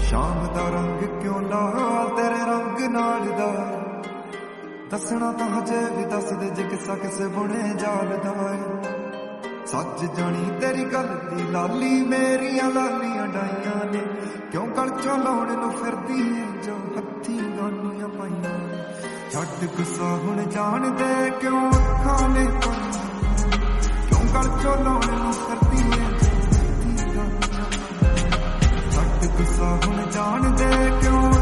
शाम दा रंग क्यों लाल तेरे रंग नाल दा दसना तां हजे भी दस दे जे किस्सा किसे बुने जाल दा सच जानी तेरी गल दी लाली मेरियां लालियां डाइयां ने क्यों गल चों लाउण नूं फिरदी जो हत्थी गानियां पाइयां छड्ड गुस्सा हुण जान दे क्यों अखां ने क्यों गल चों लाउण नूं फिरदी जो हत्थी गानियां पाइयां छड्ड गुस्सा हुण जान दे क्यों